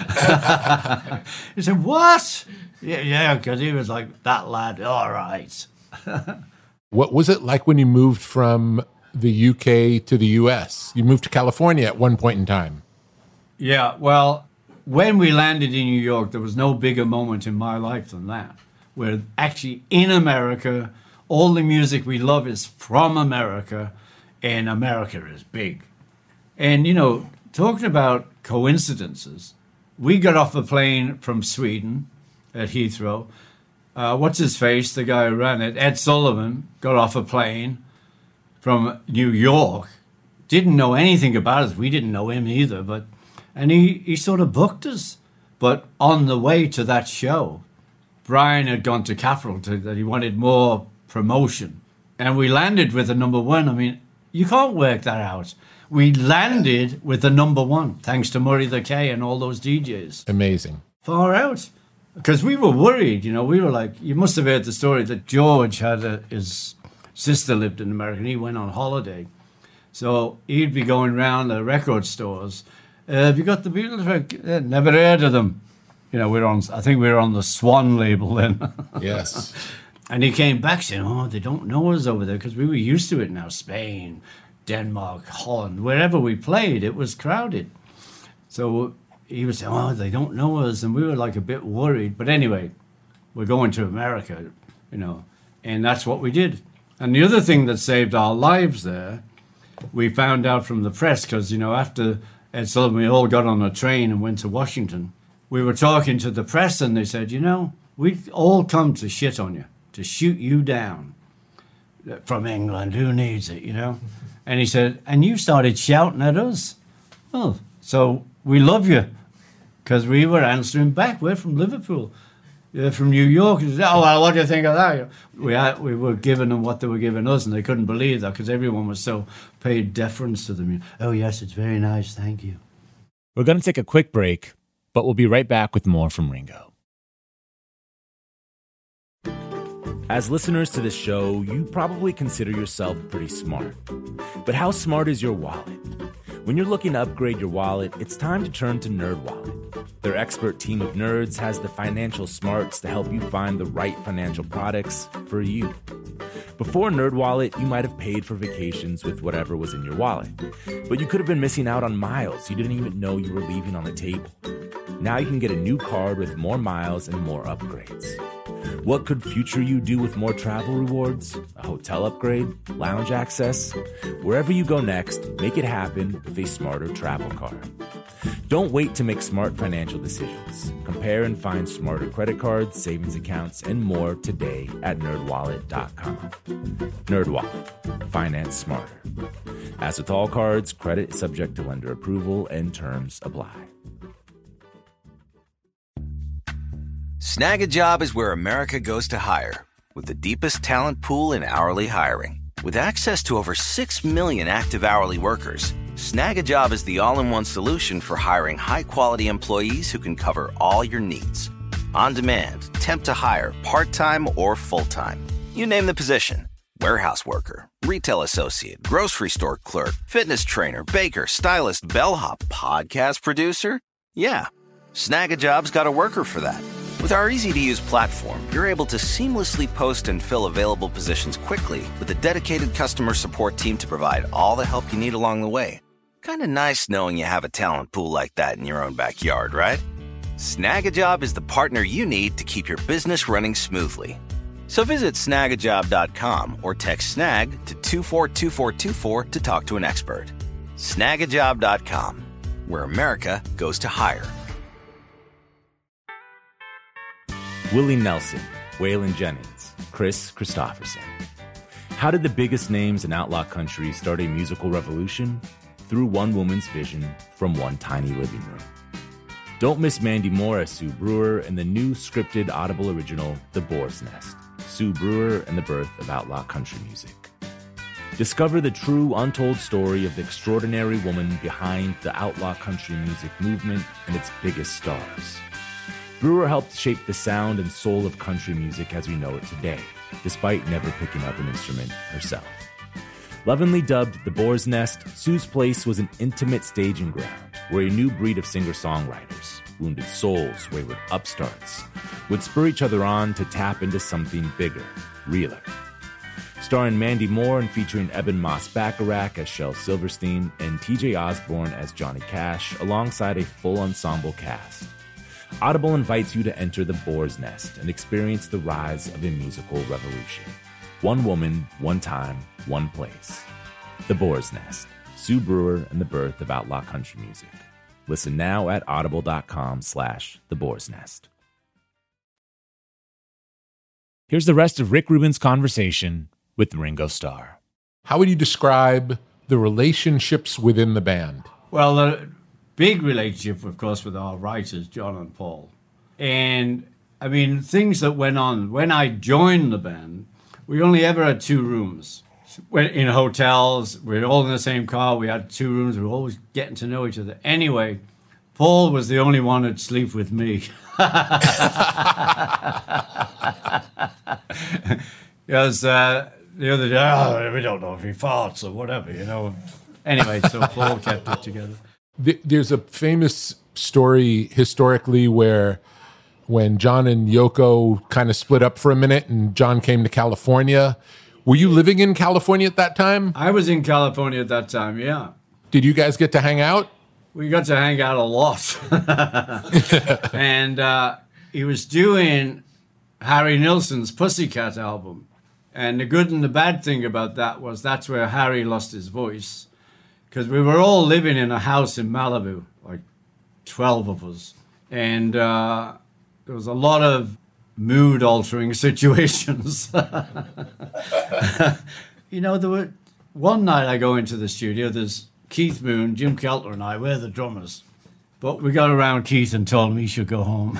He said, what? Yeah, yeah, because he was like, that lad, all right. What was it like when you moved from the U K to the U S? You moved to California at one point in time. Yeah, well, when we landed in New York, there was no bigger moment in my life than that. We're actually in America. All the music we love is from America, and America is big. And, you know, talking about coincidences, we got off a plane from Sweden at Heathrow. Uh, what's his face, the guy who ran it, Ed Sullivan, got off a plane from New York. Didn't know anything about us. We didn't know him either, but and he, he sort of booked us. But on the way to that show, Brian had gone to Capital to, that he wanted more promotion. And we landed with the number one. I mean, you can't work that out. We landed with the number one, thanks to Murray the K and all those D Js. Amazing. Far out. Because we were worried, you know, we were like, you must have heard the story that George had a, his sister lived in America and he went on holiday. So he'd be going around the record stores. Uh, have you got the Beatles? Uh, never heard of them. You know, we're on, I think we were on the Swan label then. Yes. And he came back saying, oh, they don't know us over there because we were used to it now. Spain, Denmark, Holland, wherever we played, it was crowded. So he was saying, oh, they don't know us. And we were like a bit worried. But anyway, we're going to America, you know, and that's what we did. And the other thing that saved our lives there, we found out from the press, because, you know, after Ed Sullivan, we all got on a train and went to Washington. We were talking to the press and they said, you know, we've all come to shit on you, to shoot you down from England. Who needs it, you know? And he said, and you started shouting at us. Oh, so we love you, because we were answering back. We're from Liverpool. They're from New York. Said, oh, well, what do you think of that? We had, we were giving them what they were giving us, and they couldn't believe that because everyone was so paid deference to them. Oh, yes, it's very nice. Thank you. We're going to take a quick break, but we'll be right back with more from Ringo. As listeners to this show, you probably consider yourself pretty smart. But how smart is your wallet? When you're looking to upgrade your wallet, it's time to turn to NerdWallet. Their expert team of nerds has the financial smarts to help you find the right financial products for you. Before NerdWallet, you might have paid for vacations with whatever was in your wallet, but you could have been missing out on miles you didn't even know you were leaving on the table. Now you can get a new card with more miles and more upgrades. What could future you do with more travel rewards? A hotel upgrade? Lounge access? Wherever you go next, make it happen with a smarter travel card. Don't wait to make smart financial decisions. Compare and find smarter credit cards, savings accounts, and more today at nerd wallet dot com. NerdWallet. Finance smarter. As with all cards, credit is subject to lender approval and terms apply. Snag a Job is where America goes to hire, with the deepest talent pool in hourly hiring. With access to over six million active hourly workers, Snag a Job is the all-in-one solution for hiring high-quality employees who can cover all your needs. On demand, temp to hire, part-time or full-time. You name the position. Warehouse worker, retail associate, grocery store clerk, fitness trainer, baker, stylist, bellhop, podcast producer. Yeah, Snag a Job's got a worker for that. With our easy-to-use platform, you're able to seamlessly post and fill available positions quickly with a dedicated customer support team to provide all the help you need along the way. Kind of nice knowing you have a talent pool like that in your own backyard, right? Snag a Job is the partner you need to keep your business running smoothly. So visit snag a job dot com or text SNAG to two four two four two four to talk to an expert. snag a job dot com, where America goes to hire. Willie Nelson, Waylon Jennings, Chris Christopherson. How did the biggest names in outlaw country start a musical revolution? Through one woman's vision from one tiny living room. Don't miss Mandy Moore as Sue Brewer in the new scripted Audible original, The Boar's Nest, Sue Brewer and the Birth of Outlaw Country Music. Discover the true untold story of the extraordinary woman behind the outlaw country music movement and its biggest stars. Brewer helped shape the sound and soul of country music as we know it today, despite never picking up an instrument herself. Lovingly dubbed The Boar's Nest, Sue's Place was an intimate staging ground where a new breed of singer-songwriters, wounded souls, wayward upstarts, would spur each other on to tap into something bigger, realer. Starring Mandy Moore and featuring Eben Moss-Bacharach as Shel Silverstein and T J Osborne as Johnny Cash, alongside a full ensemble cast. Audible invites you to enter the Boar's Nest and experience the rise of a musical revolution. One woman, one time, one place. The Boar's Nest, Sue Brewer and the Birth of Outlaw Country Music. Listen now at audible.com slash The Boar's Nest. Here's the rest of Rick Rubin's conversation with Ringo Starr. How would you describe the relationships within the band? Well, the big relationship, of course, with our writers, John and Paul. And, I mean, things that went on. When I joined the band, we only ever had two rooms. In hotels, we were all in the same car. We had two rooms. We were always getting to know each other. Anyway, Paul was the only one who'd sleep with me. Because uh, the other day, oh, we don't know if he farts or whatever, you know. Anyway, so Paul kept it together. There's a famous story historically where when John and Yoko kind of split up for a minute and John came to California. Were you living in California at that time? I was in California at that time, yeah. Did you guys get to hang out? We got to hang out a lot. And uh, he was doing Harry Nilsson's Pussycat album. And the good and the bad thing about that was that's where Harry lost his voice. Because we were all living in a house in Malibu, like twelve of us. And uh, there was a lot of mood-altering situations. You know, there were one night I go into the studio, there's Keith Moon, Jim Keltner and I, we're the drummers. But we got around Keith and told him he should go home.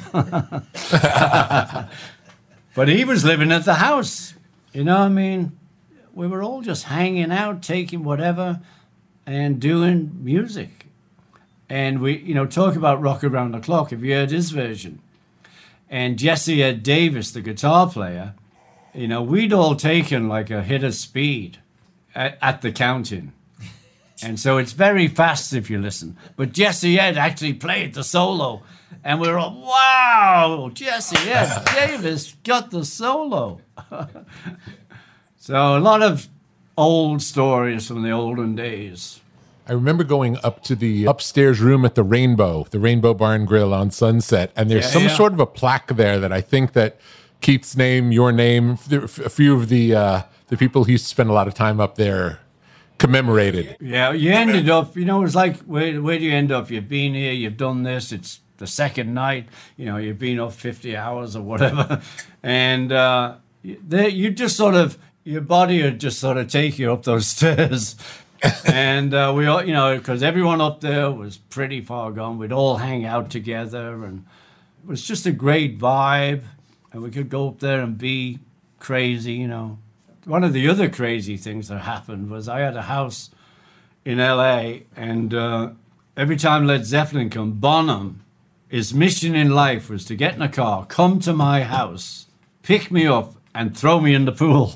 But he was living at the house. You know what I mean? We were all just hanging out, taking whatever, and doing music. And we, you know, talk about Rock Around the Clock, if you heard his version. And Jesse Ed Davis, the guitar player, you know, we'd all taken like a hit of speed at, at the counting. And so it's very fast if you listen. But Jesse Ed actually played the solo. And we were all, wow, Jesse Ed Davis got the solo. So a lot of old stories from the olden days. I remember going up to the upstairs room at the Rainbow, the Rainbow Bar and Grill on Sunset, and there's Yeah, some yeah. sort of a plaque there that I think that Keith's name, your name, a few of the uh, the people who used to spend a lot of time up there commemorated. Yeah, you ended up, you know, it's like, where, where do you end up? You've been here, you've done this, it's the second night, you know, you've been up fifty hours or whatever. And uh, they, you just sort of, your body would just sort of take you up those stairs. And uh, we all, you know, because everyone up there was pretty far gone. We'd all hang out together, and it was just a great vibe. And we could go up there and be crazy, you know. One of the other crazy things that happened was I had a house in L A, and uh, every time Led Zeppelin come, Bonham, his mission in life was to get in a car, come to my house, pick me up, and throw me in the pool.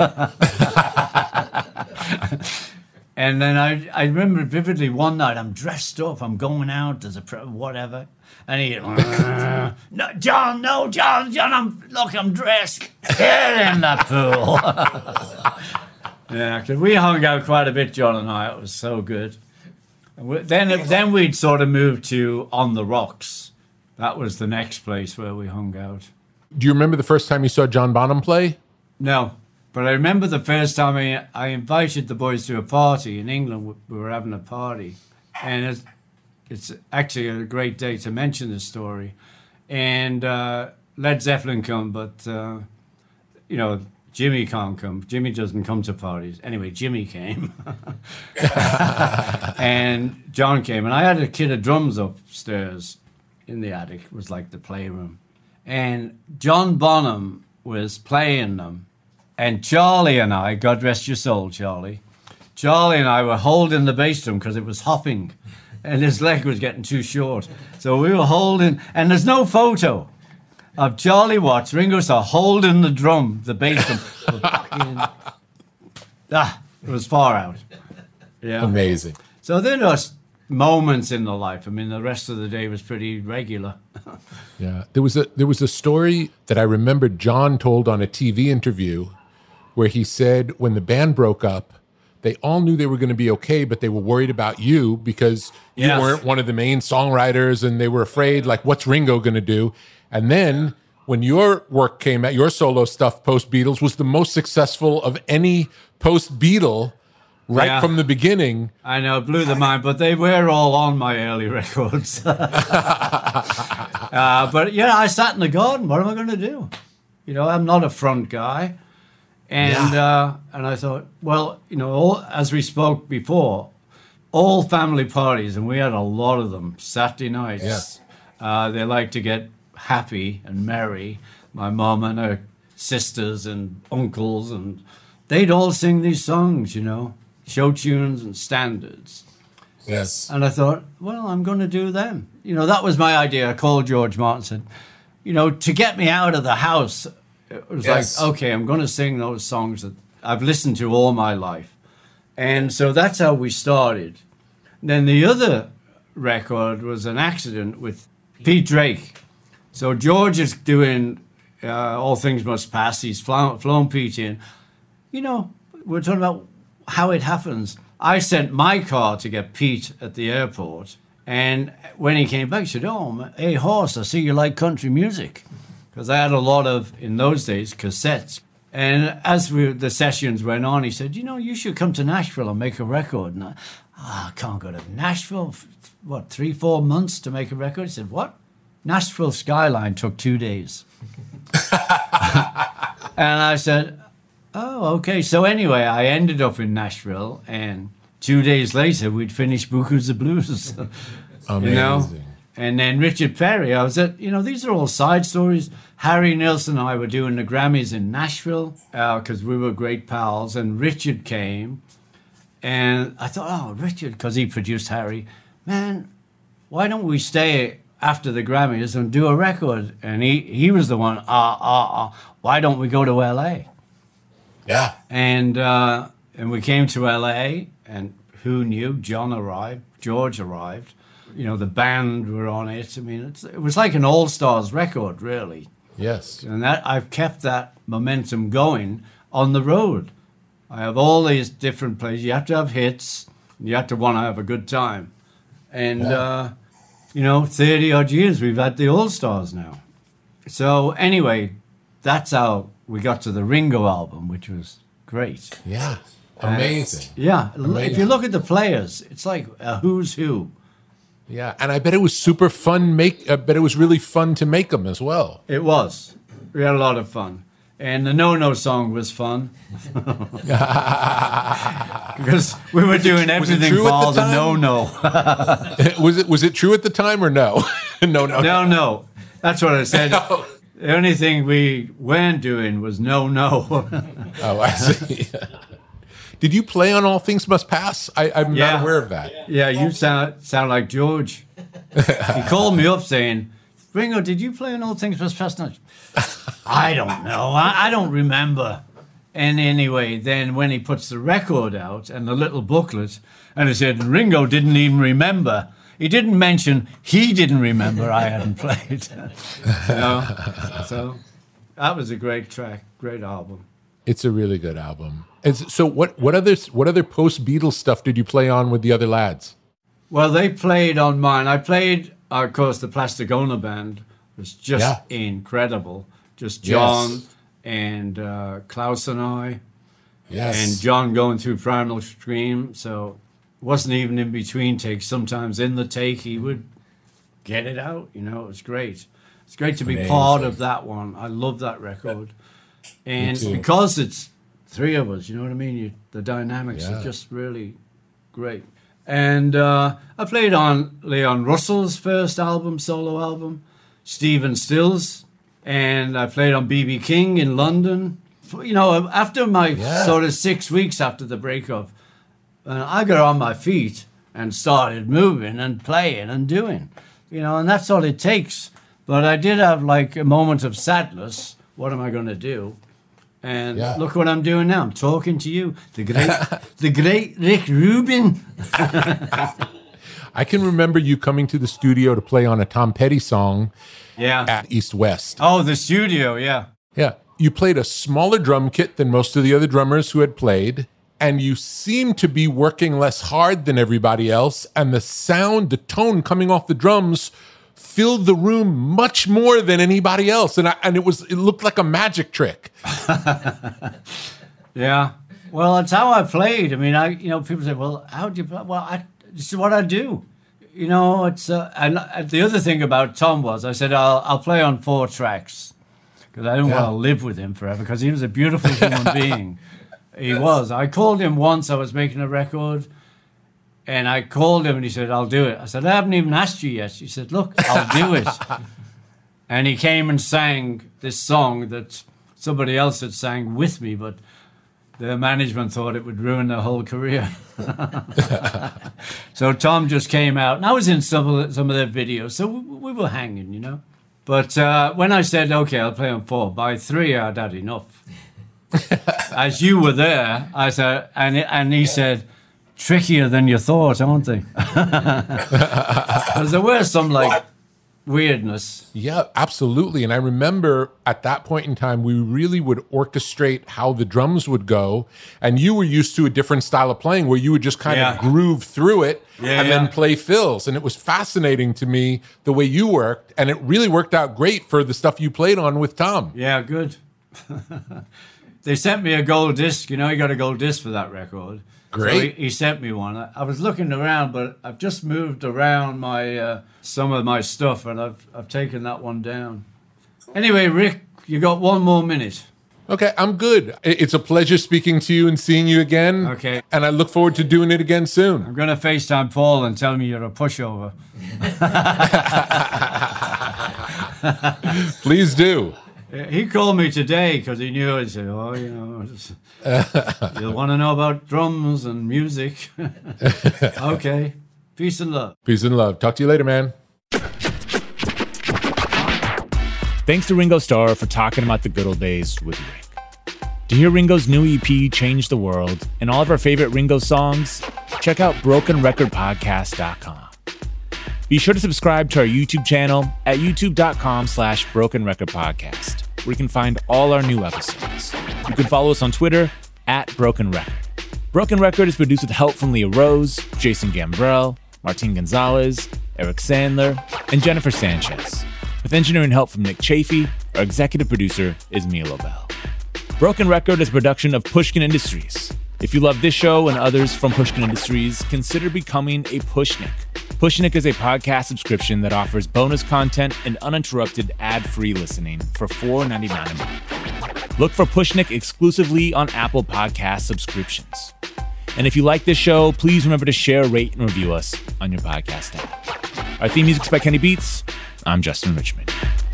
And then I I remember vividly one night, I'm dressed up, I'm going out, there's a pre- whatever. And he, "Uh, no, John, no, John, John, I'm, look, I'm dressed. Get in the pool." Yeah, because we hung out quite a bit, John and I. It was so good. And we, then, then we'd sort of moved to On the Rocks. That was the next place where we hung out. Do you remember the first time you saw John Bonham play? No, but I remember the first time I, I invited the boys to a party in England. We were having a party, and it's, it's actually a great day to mention this story. And uh, Led Zeppelin come, but, uh, you know, Jimmy can't come. Jimmy doesn't come to parties. Anyway, Jimmy came. And John came. And I had a kit of drums upstairs in the attic. It was like the playroom. And John Bonham was playing them. And Charlie and I, God rest your soul, Charlie, Charlie and I were holding the bass drum because it was hopping. And his leg was getting too short. So we were holding, and there's no photo of Charlie Watts, Ringo Starr, holding the drum, the bass drum. Ah, it was far out. Yeah. Amazing. So there are moments in the life. I mean, the rest of the day was pretty regular. Yeah, there was a there was a story that I remember John told on a T V interview where he said when the band broke up, they all knew they were going to be okay, but they were worried about you because you Yes. weren't one of the main songwriters, and they were afraid, like, what's Ringo going to do? And then when your work came out, your solo stuff post Beatles was the most successful of any post Beatle right Yeah. from the beginning. I know, it blew the mind, but they were all on my early records. uh, but, yeah, I sat in the garden. What am I going to do? You know, I'm not a front guy. And uh, and I thought, well, you know, all, as we spoke before, all family parties, and we had a lot of them, Saturday nights. Yes. Uh, they like to get happy and merry. My mom and her sisters and uncles, and they'd all sing these songs, you know, show tunes and standards. Yes. And I thought, well, I'm going to do them. You know, that was my idea. I called George Martin and said, you know, to get me out of the house, it was Yes. like, okay, I'm going to sing those songs that I've listened to all my life. And so that's how we started. Then the other record was an accident with Pete Drake. So George is doing uh, All Things Must Pass. He's flown, flown Pete in. You know, we're talking about how it happens. I sent my car to get Pete at the airport. And when he came back, he said, oh, hey, Horst, I see you like country music. Because I had a lot of, in those days, cassettes. And as we, the sessions went on, he said, you know, you should come to Nashville and make a record. And I, oh, I can't go to Nashville. What, three, four months to make a record? He said, what? Nashville Skyline took two days. And I said, oh, okay. So anyway, I ended up in Nashville, and two days later, we'd finished Bukus of Blues. Amazing. You know? And then Richard Perry, I was at, you know, these are all side stories. Harry Nilsson and I were doing the Grammys in Nashville because uh, we were great pals. And Richard came, and I thought, oh, Richard, because he produced Harry, man, why don't we stay after the Grammys and do a record? And he, he was the one, ah, ah, ah, why don't we go to L A? Yeah. And uh, and we came to L A, and who knew? John arrived, George arrived. You know, the band were on it. I mean, it's, it was like an all-stars record, really. Yes. And that I've kept that momentum going on the road. I have all these different places. You have to have hits. You have to want to have a good time. And, yeah. uh, you know, thirty-odd years we've had the all-stars now. So anyway, that's how we got to the Ringo album, which was great. Yeah. Amazing. Uh, yeah. Amazing. If you look at the players, it's like a who's who. Yeah, and I bet it was super fun. Make, I bet it was really fun to make them as well. It was. We had a lot of fun, and the No No song was fun because we were doing everything for the No No. was it was it true at the time or no? no, no, no, no. That's what I said. No. The only thing we weren't doing was No No. Oh, I see. Did you play on All Things Must Pass? I, I'm yeah. not aware of that. Yeah, you sound sound like George. He called me up saying, Ringo, did you play on All Things Must Pass? I don't know. I, I don't remember. And anyway, then when he puts the record out and the little booklet, and he said, Ringo didn't even remember. He didn't mention he didn't remember I hadn't played. You know? So that was a great track, great album. It's a really good album. And so what, what other what other post-Beatles stuff did you play on with the other lads? Well, they played on mine. I played, uh, of course, the Plasticona Band was just yeah. incredible. Just John yes. and uh, Klaus and I. Yes. And John going through Primal Scream. So it wasn't even in between takes. Sometimes in the take, he would get it out. You know, it was great. It's great to be Amazing. part of that one. I love that record. And because it's three of us, you know what I mean? You, the dynamics yeah. are just really great. And uh, I played on Leon Russell's first album, solo album, Stephen Stills, and I played on B B King in London. You know, after my yeah. sort of six weeks after the breakup, uh, I got on my feet and started moving and playing and doing, you know, and that's all it takes. But I did have like a moment of sadness. What am I going to do? And yeah. look what I'm doing now. I'm talking to you, the great, the great Rick Rubin. I can remember you coming to the studio to play on a Tom Petty song yeah. at East West. Oh, the studio, yeah. Yeah. You played a smaller drum kit than most of the other drummers who had played, and you seemed to be working less hard than everybody else, and the sound, the tone coming off the drums filled the room much more than anybody else, and I, and it was it looked like a magic trick. Yeah, well, it's how I played. I mean, I you know people say, well, how do you play? Well, I, this is what I do. You know, it's uh, and the other thing about Tom was I said I'll I'll play on four tracks because I didn't yeah. want to live with him forever because he was a beautiful human being. He was. I called him once. I was making a record. And I called him and he said, I'll do it. I said, I haven't even asked you yet. He said, look, I'll do it. And he came and sang this song that somebody else had sang with me, but the management thought it would ruin their whole career. So Tom just came out, and I was in some of, the, some of their videos, so we, we were hanging, you know. But uh, when I said, okay, I'll play on four, by three I'd had enough. As you were there, I said, and, and he said, trickier than you thought, aren't they? Because there were some like weirdness. Yeah, absolutely. And I remember at that point in time, we really would orchestrate how the drums would go. And you were used to a different style of playing where you would just kind yeah. of groove through it yeah, and yeah. then play fills. And it was fascinating to me the way you worked. And it really worked out great for the stuff you played on with Tom. Yeah, good. They sent me a gold disc. You know, he got a gold disc for that record. Great. So he, he sent me one. I, I was looking around, but I've just moved around my uh, some of my stuff, and I've I've taken that one down. Anyway, Rick, you got one more minute. Okay, I'm good. It's a pleasure speaking to you and seeing you again. Okay. And I look forward to doing it again soon. I'm going to FaceTime Paul and tell him you're a pushover. Please do. He called me today because he knew I'd say, oh, you know, you'll want to know about drums and music. Okay. Peace and love. Peace and love. Talk to you later, man. Thanks to Ringo Starr for talking about the good old days with Rick. To hear Ringo's new E P, Change the World, and all of our favorite Ringo songs, check out broken record podcast dot com. Be sure to subscribe to our YouTube channel at youtube.com slash broken record podcast, where you can find all our new episodes. You can follow us on Twitter at Broken Record. Broken Record is produced with help from Leah Rose, Jason Gambrell, Martin Gonzalez, Eric Sandler, and Jennifer Sanchez, with engineering help from Nick Chafee. Our executive producer is Mia Lobel. Broken Record is a production of Pushkin Industries. If you love this show and others from Pushkin Industries, consider becoming a Pushnik. Pushnik is a podcast subscription that offers bonus content and uninterrupted ad-free listening for four dollars and ninety-nine cents a month. Look for Pushnik exclusively on Apple Podcast subscriptions. And if you like this show, please remember to share, rate, and review us on your podcast app. Our theme music's by Kenny Beats. I'm Justin Richmond.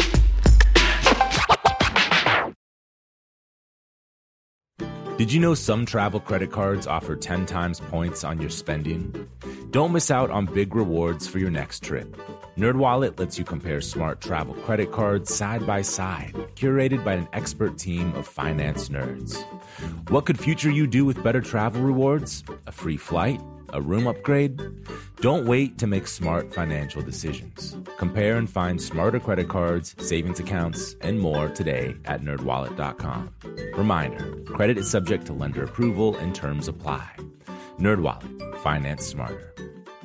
Did you know some travel credit cards offer ten times points on your spending? Don't miss out on big rewards for your next trip. NerdWallet lets you compare smart travel credit cards side by side, curated by an expert team of finance nerds. What could future you do with better travel rewards? A free flight? A room upgrade? Don't wait to make smart financial decisions. Compare and find smarter credit cards, savings accounts, and more today at nerd wallet dot com. Reminder, credit is subject to lender approval and terms apply. NerdWallet, finance smarter.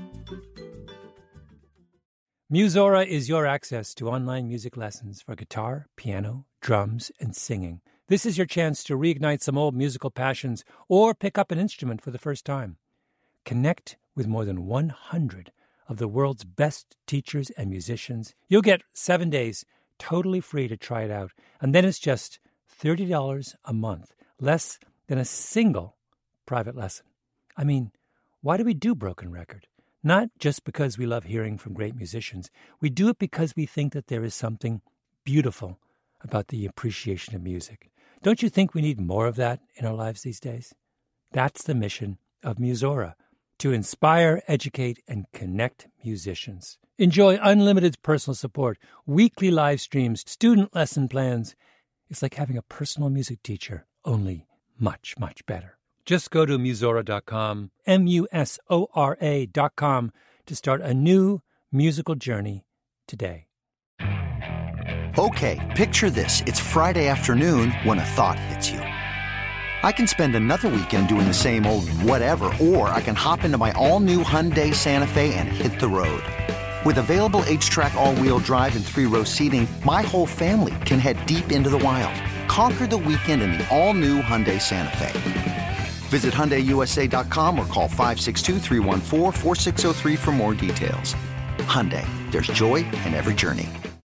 Musora is your access to online music lessons for guitar, piano, drums, and singing. This is your chance to reignite some old musical passions or pick up an instrument for the first time. Connect with more than one hundred of the world's best teachers and musicians. You'll get seven days totally free to try it out, and then it's just thirty dollars a month, less than a single private lesson. I mean, why do we do Broken Record? Not just because we love hearing from great musicians. We do it because we think that there is something beautiful about the appreciation of music. Don't you think we need more of that in our lives these days? That's the mission of Musora, to inspire, educate, and connect musicians. Enjoy unlimited personal support, weekly live streams, student lesson plans. It's like having a personal music teacher, only much, much better. Just go to musora dot com, M U S O R A dot com, to start a new musical journey today. Okay, picture this. It's Friday afternoon when a thought hits you. I can spend another weekend doing the same old whatever, or I can hop into my all-new Hyundai Santa Fe and hit the road. With available H-Track all-wheel drive and three-row seating, my whole family can head deep into the wild. Conquer the weekend in the all-new Hyundai Santa Fe. Visit Hyundai U S A dot com or call five six two, three one four, four six zero three for more details. Hyundai, there's joy in every journey.